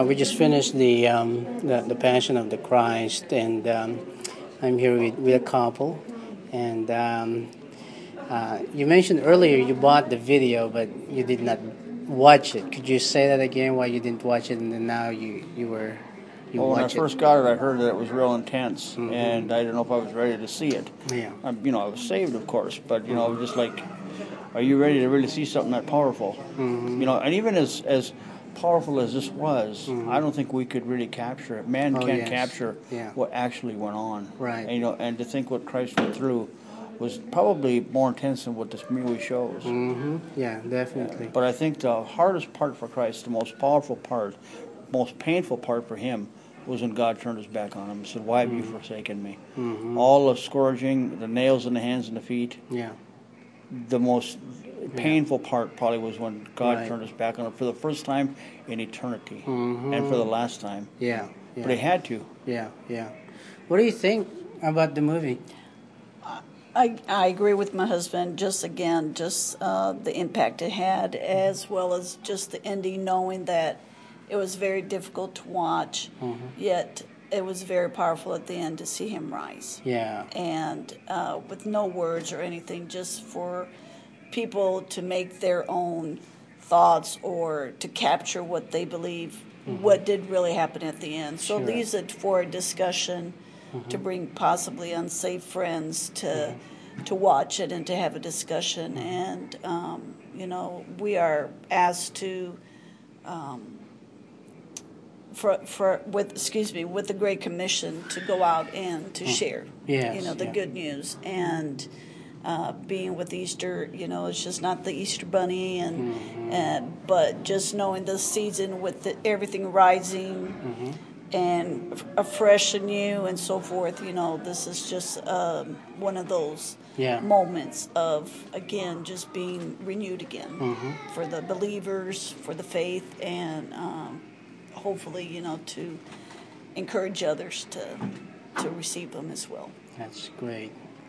We just finished the Passion of the Christ, and I'm here with a couple. And you mentioned earlier you bought the video, but you did not watch it. Could you say that again? Why you didn't watch it, and then now you Well, when I watch it? first got it, I heard that it was real intense, Mhm. and I didn't know if I was ready to see it. Yeah. I was saved, of course, but I was just like, are you ready to really see something that powerful? Mhm. And even as powerful as this was, Mhm. I don't think we could really capture it. Man Oh, can't yes. capture Yeah. what actually went on. Right. And to think what Christ went through was probably more intense than what this movie shows. Yeah, definitely. But I think the hardest part for Christ, the most powerful part, most painful part for him, was when God turned his back on him and said, "Why have you forsaken me?" All the scourging, the nails in the hands and the feet, Yeah. the most painful part probably was when God Right. turned his back on him for the first time in eternity Mhm. and for the last time. Yeah. But he Yeah. had to. Yeah. Yeah. What do you think about the movie? I agree with my husband. Just again, just the impact it had, as well as just the ending, knowing that it was very difficult to watch, yet it was very powerful at the end to see him rise. Yeah. And with no words or anything, just for people to make their own thoughts or to capture what they believe, what did really happen at the end. So Sure. leaves it for a discussion to bring possibly unsafe friends to watch it and to have a discussion. And we are asked to with the Great Commission to go out and to share, Yes, the yeah. good news. And being with Easter, it's just not the Easter Bunny, but just knowing the season with everything rising and afresh and new and so forth. This is just one of those Yeah. moments of, again, just being renewed again for the believers, for the faith, and hopefully, to encourage others to receive them as well. That's great.